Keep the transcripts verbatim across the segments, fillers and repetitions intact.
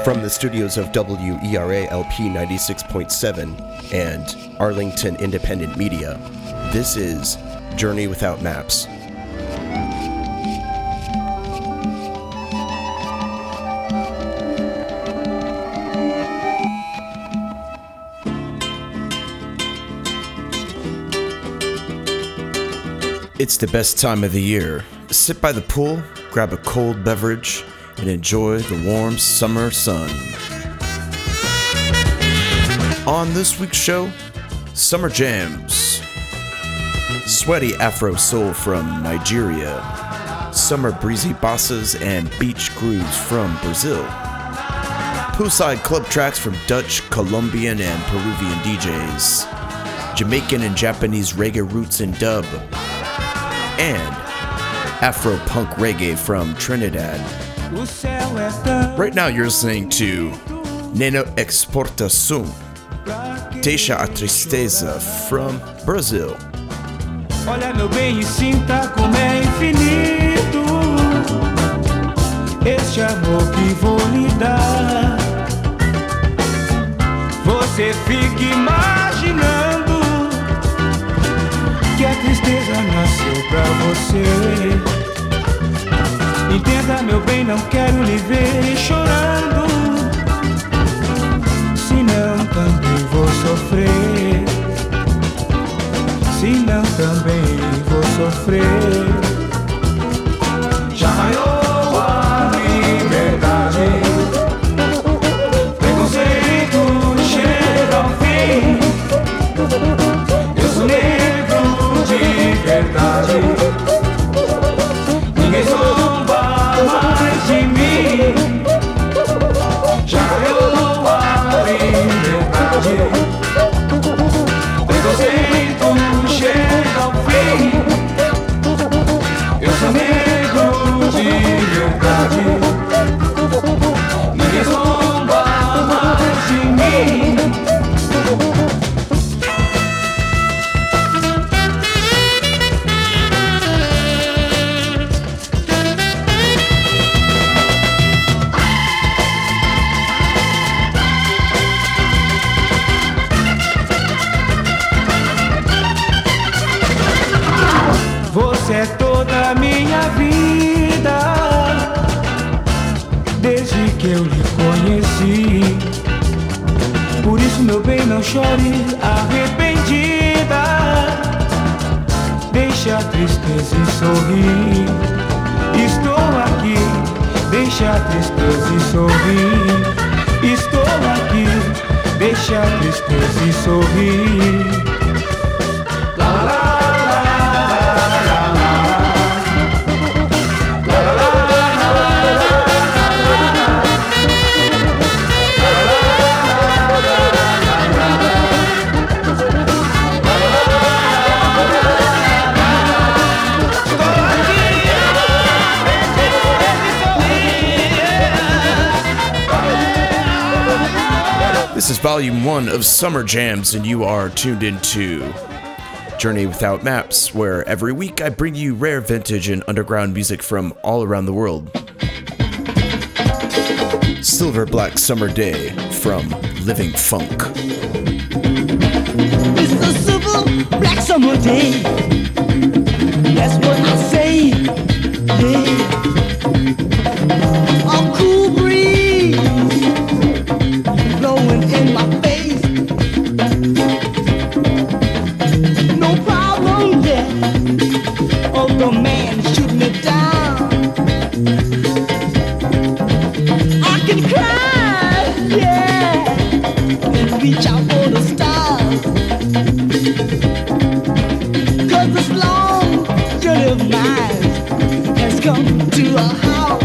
From the studios of W E R A L P ninety-six point seven and Arlington Independent Media, this is Journey Without Maps. It's the best time of the year. Sit by the pool, grab a cold beverage, and enjoy the warm summer sun. On this week's show, Summer Jams, sweaty Afro soul from Nigeria, summer breezy bosses and beach grooves from Brazil, poolside club tracks from Dutch, Colombian, and Peruvian D Js, Jamaican and Japanese reggae roots and dub, and Afro-punk reggae from Trinidad. Right now you're listening to Neno Exportação, Deixa a Tristeza from Brazil. Olha meu bem e sinta como é infinito este amor que vou lhe dar. Você fica imaginando que a tristeza nasceu pra você. Entenda meu bem, não quero lhe ver chorando, senão também vou sofrer, senão também vou sofrer. Já raiou a liberdade, preconceito chega ao fim. Eu sou negro de verdade, ninguém zomba mais de mim. Já raiou a liberdade, preconceito chega ao fim. Eu sou negro de verdade, ninguém zomba mais de mim. Você é toda a minha vida, desde que eu lhe conheci. Por isso, meu bem, não chore arrependida. Deixe a tristeza e sorrir. Estou aqui, deixe a tristeza e sorrir. Estou aqui, deixe a tristeza e sorrir. La la la. This is volume one of Summer Jams, and you are tuned into Journey Without Maps, where every week I bring you rare vintage and underground music from all around the world. Silver Black Summer Day from Living Funk. It's the silver black summer day. That's what I say. Yeah. A cool breeze blowing in my face. No problem, yeah. Oh, the man shooting me down. I can cry, yeah, and reach out for the stars. 'Cause this long journey of mine has come to a house.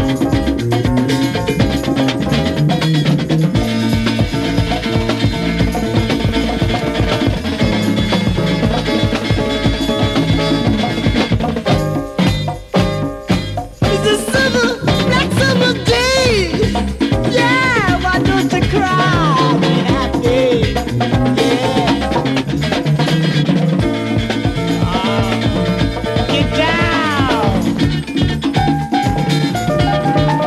Get down.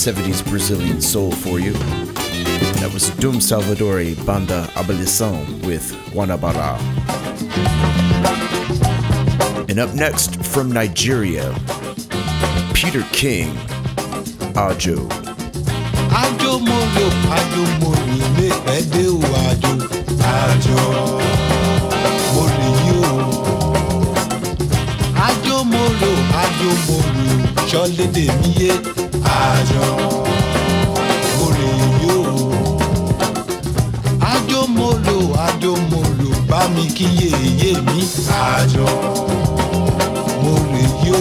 seventies Brazilian soul for you. That was Dum Salvadori Banda Abolição with Guanabara. And up next from Nigeria, Peter King, Ajo. Ajo molo, ajo molo, me pede o ajo, ajo molo yo. Ajo molo, ajo molo, ṣọlẹ de mi ye, ajo molo yo. Ajo molo, ajo molo, bá mi kí yeye mi, ajo molo yo.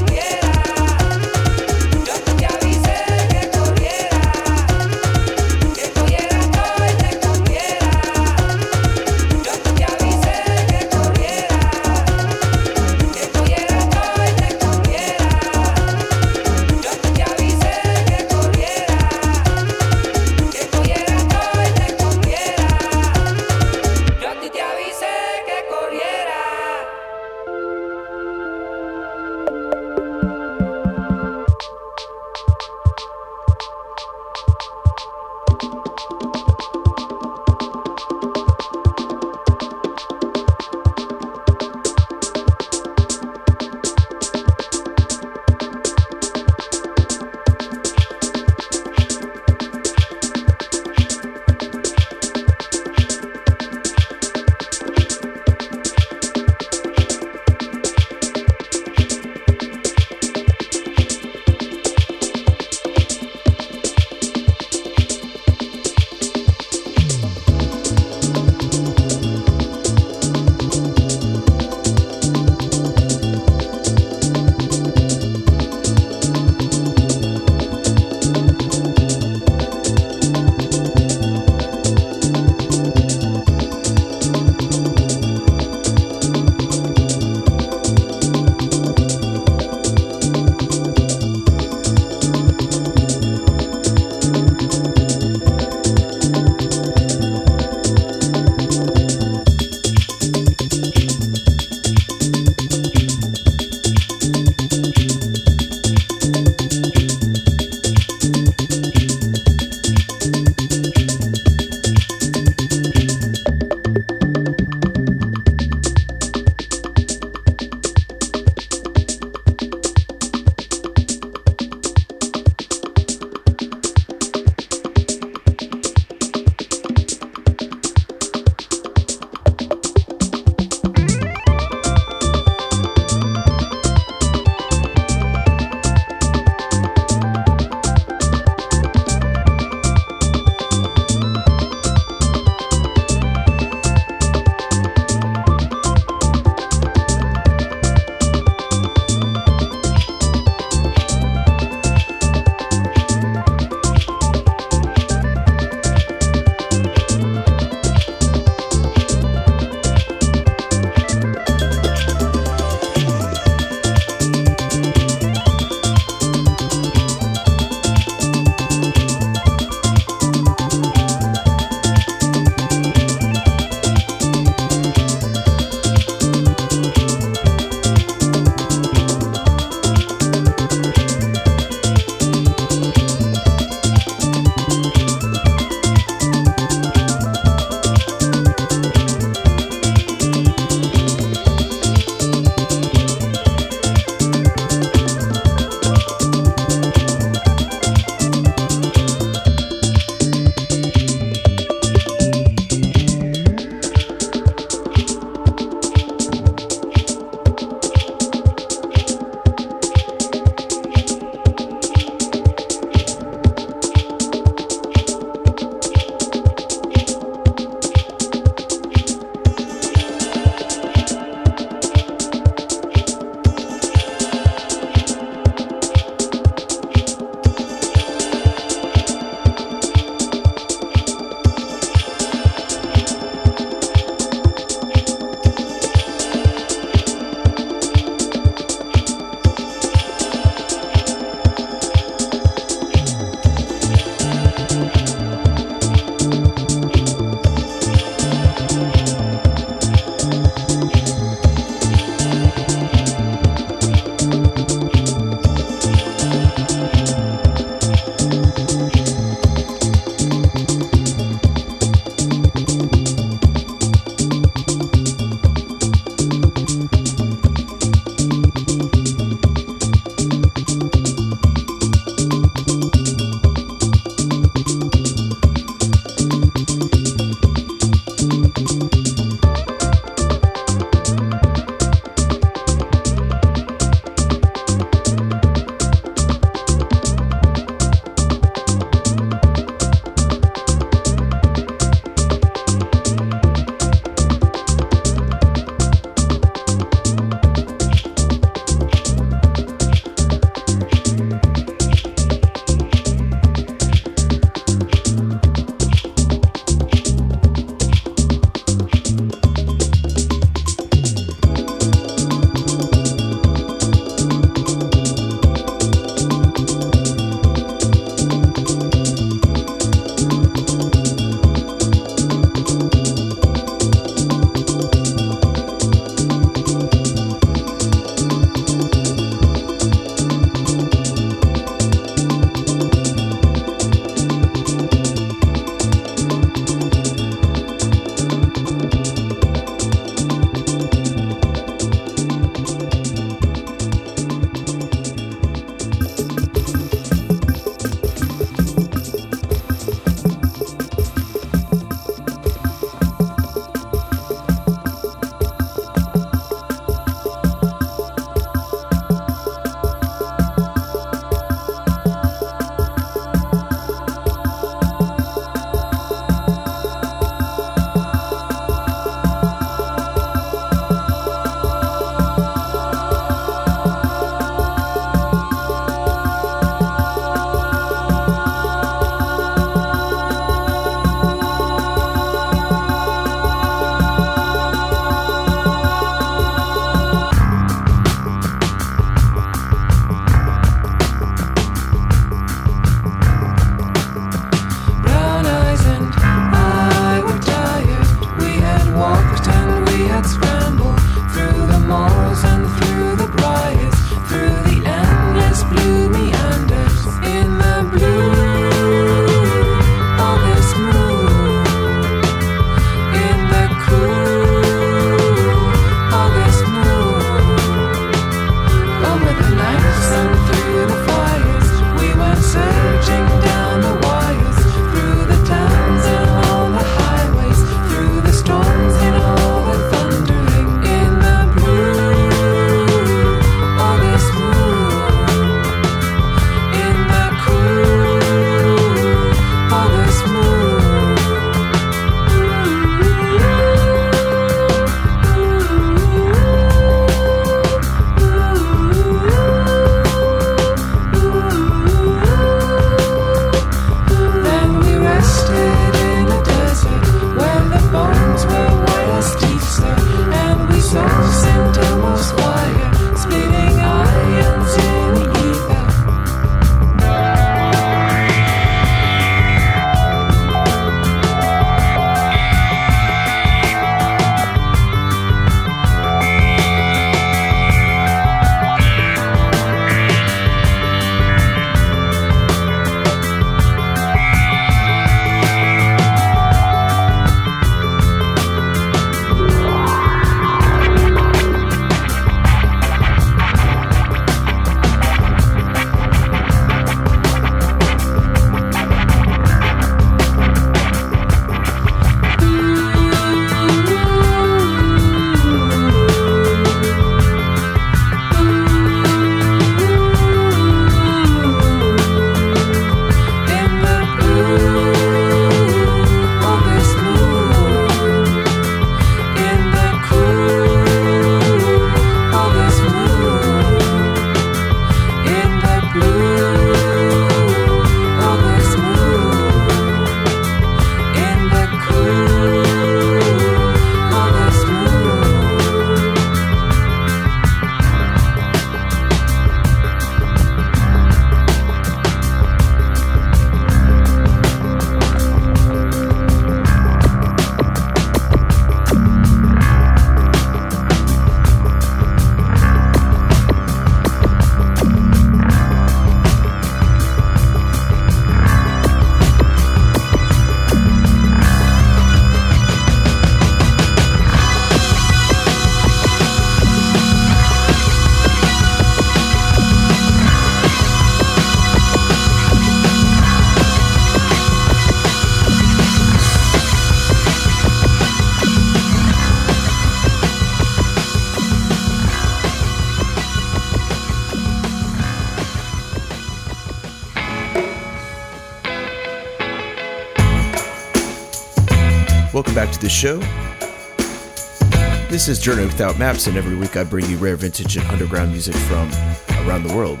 welcome back to the show. This is Journey Without Maps, and every week I bring you rare vintage and underground music from around the world.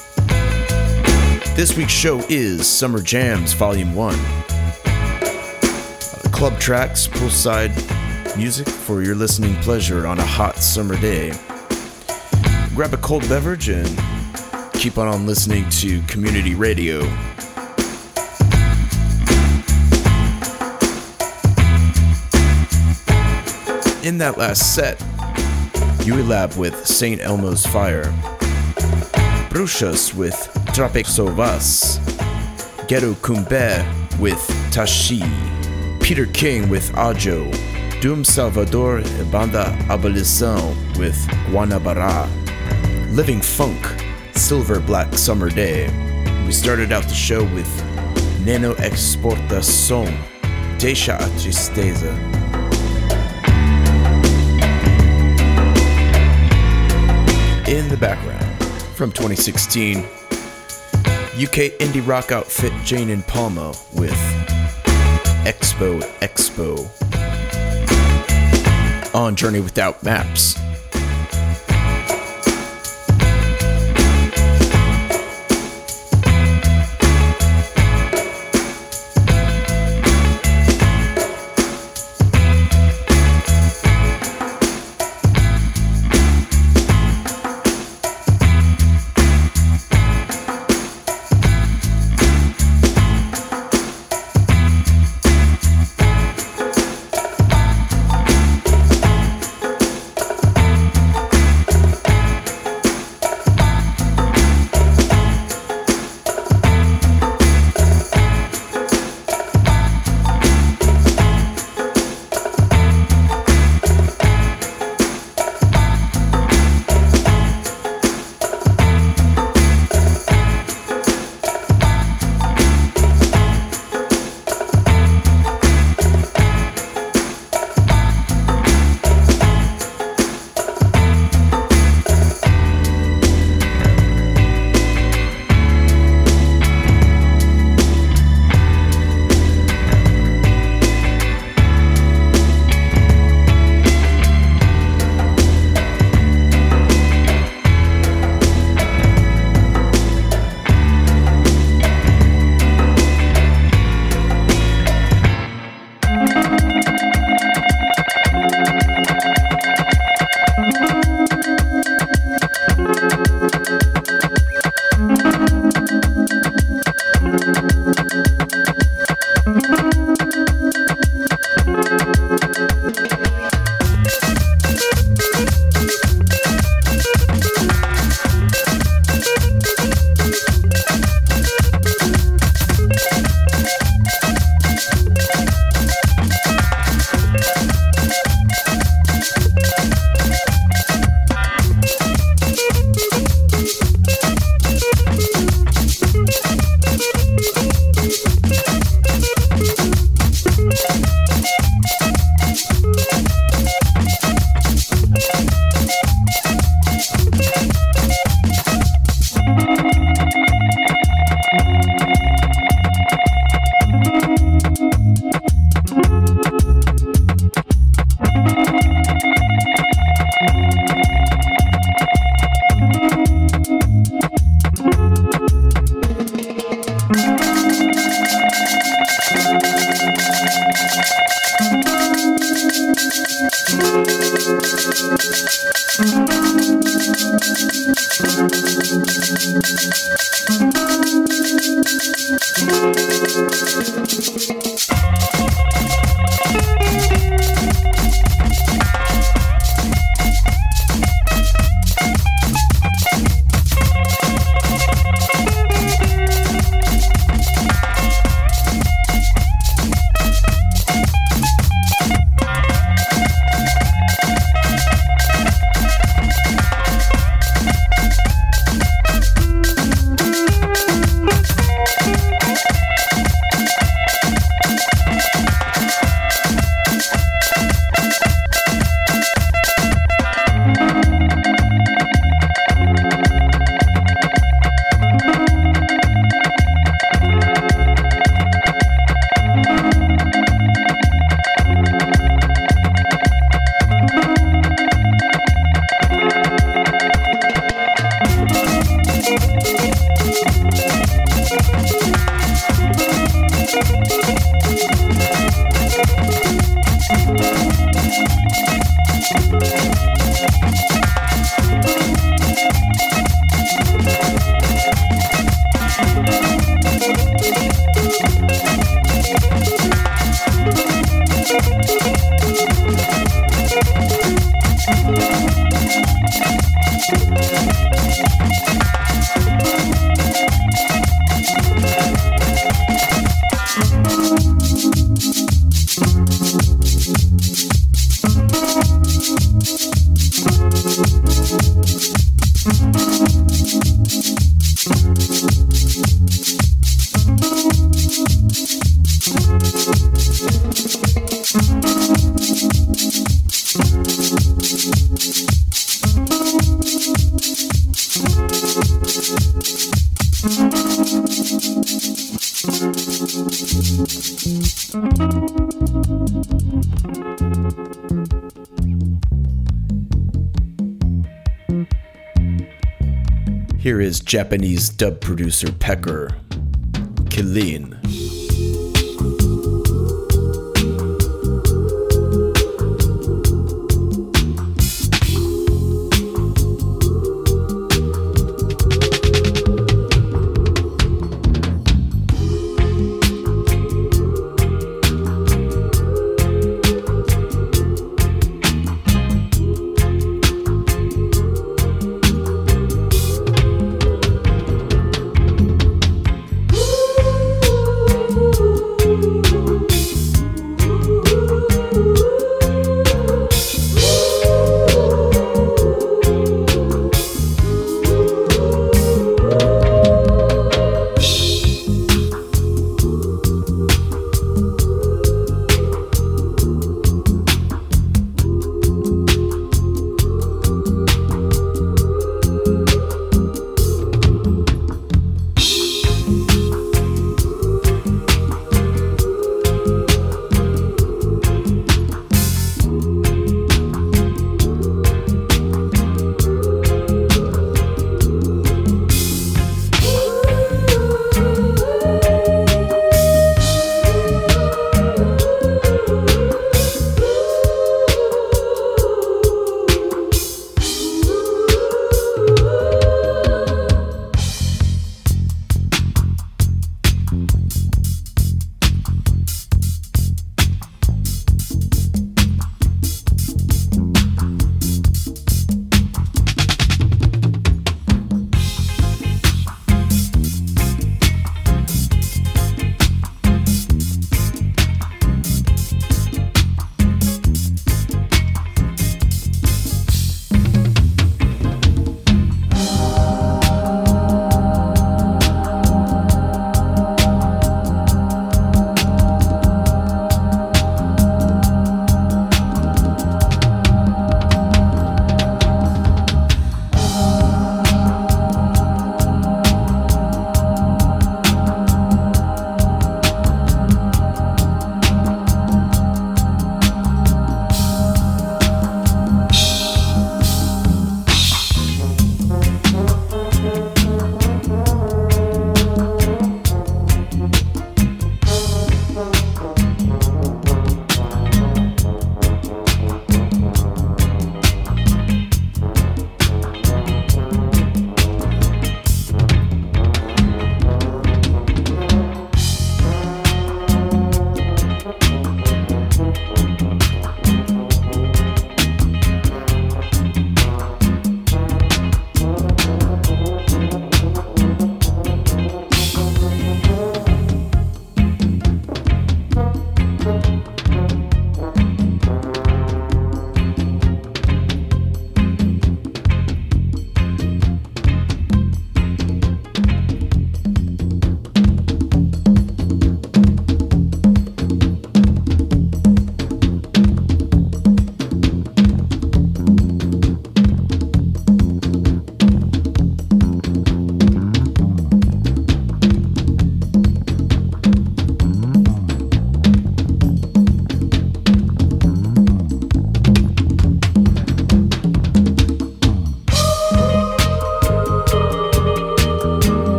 This week's show is Summer Jams Volume one. Uh, club tracks, poolside music for your listening pleasure on a hot summer day. Grab a cold beverage and keep on listening to community radio. In that last set, Uilab with Saint Elmo's Fire, Bruxas with Tropic Sauvas, Ghetto Kumbe with Tashi, Peter King with Ajo, Doom Salvador e Banda Abolição with Guanabara, Living Funk, Silver Black Summer Day. We started out the show with Neno Exportação, Deixa a Tristeza. In the background, from twenty sixteen, U K indie rock outfit Jane and Palma with Expo Expo on Journey Without Maps. Here is Japanese dub producer Pecker, Killeen. Ooh.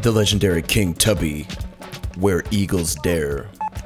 the legendary King Tubby, Where Eagles Dare.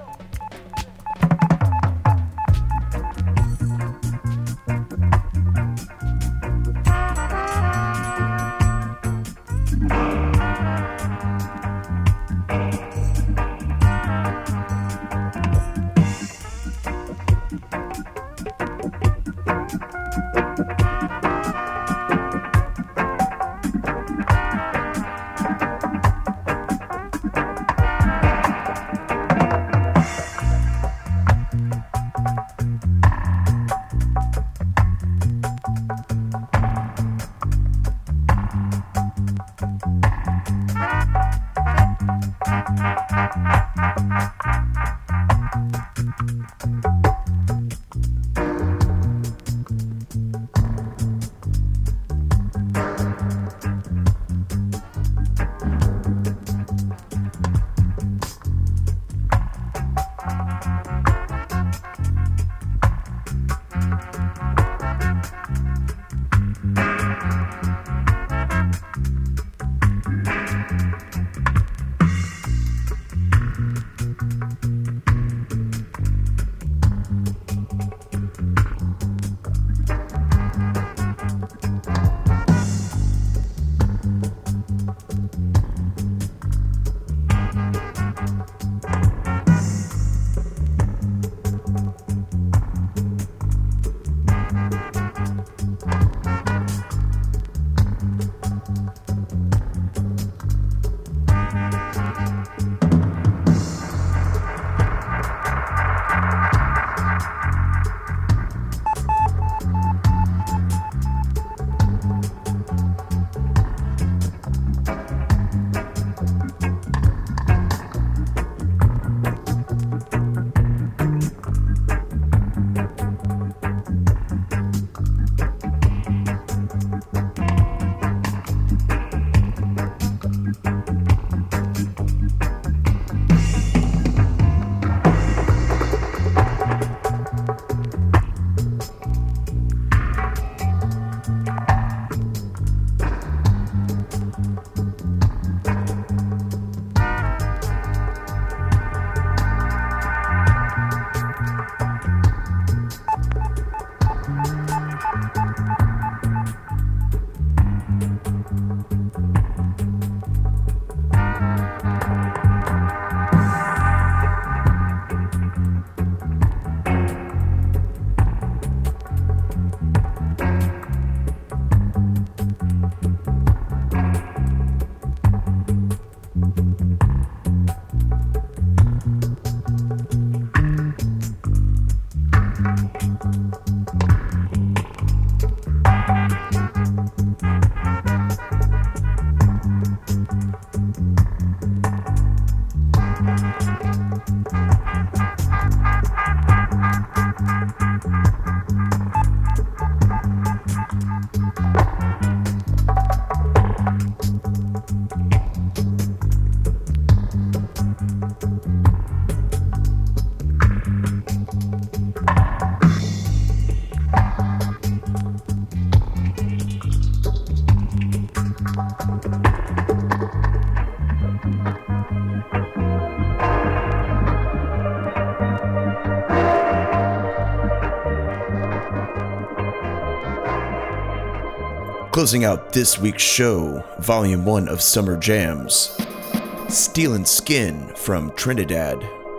Closing out this week's show, Volume one of Summer Jams, Stealin' Skin from Trinidad.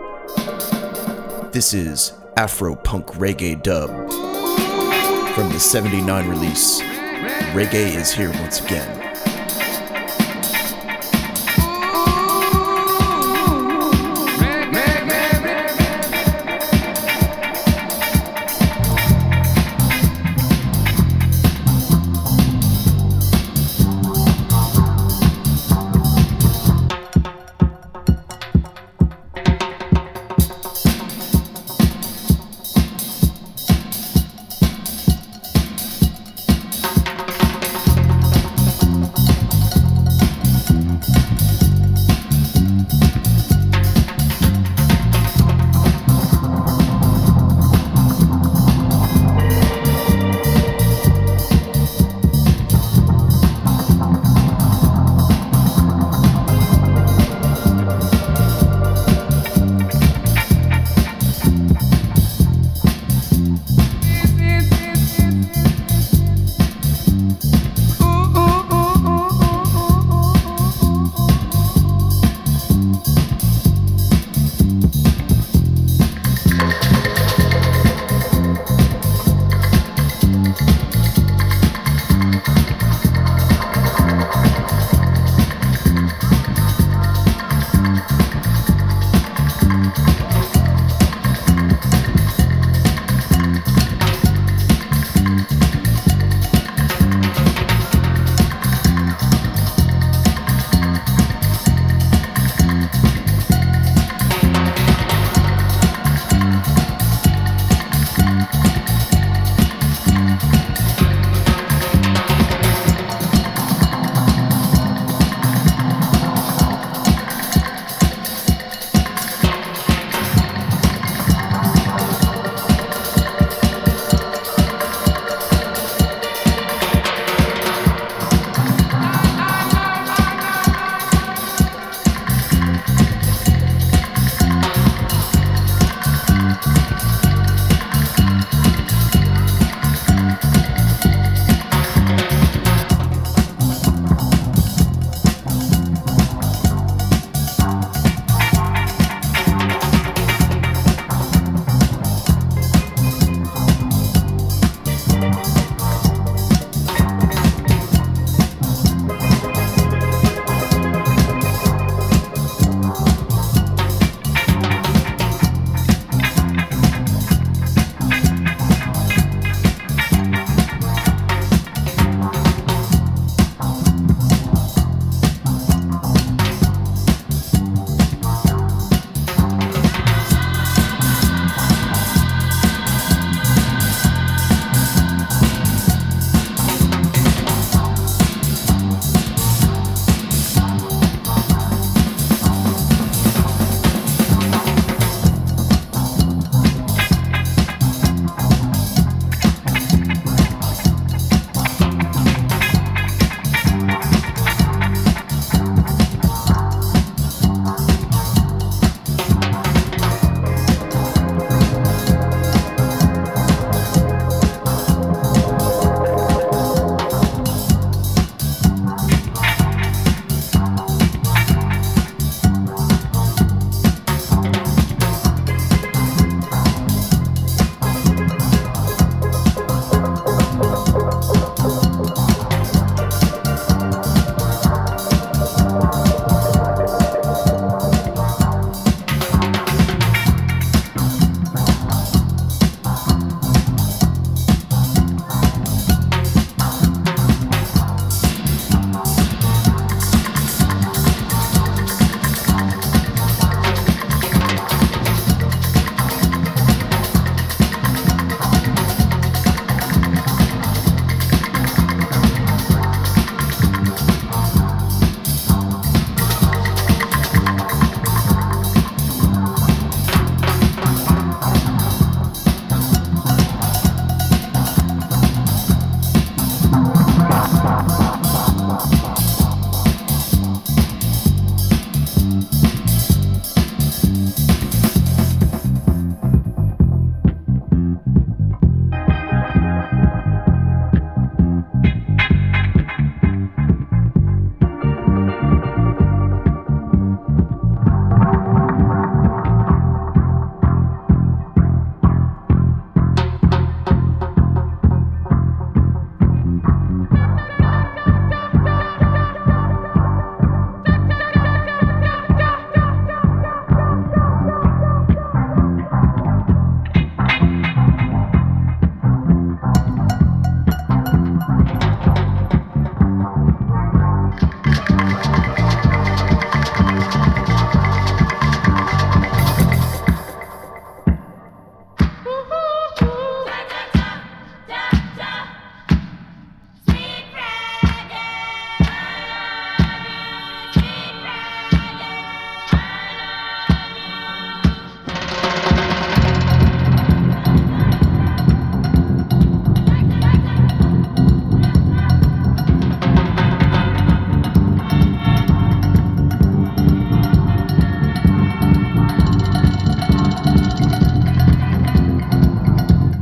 This is Afro-Punk Reggae Dub from the seventy-nine release, Reggae is Here Once Again.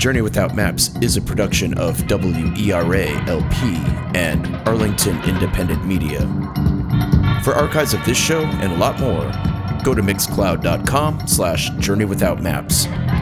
Journey Without Maps is a production of W E R A L P and Arlington Independent Media. For archives of this show and a lot more, go to mixcloud.com slash journeywithoutmaps.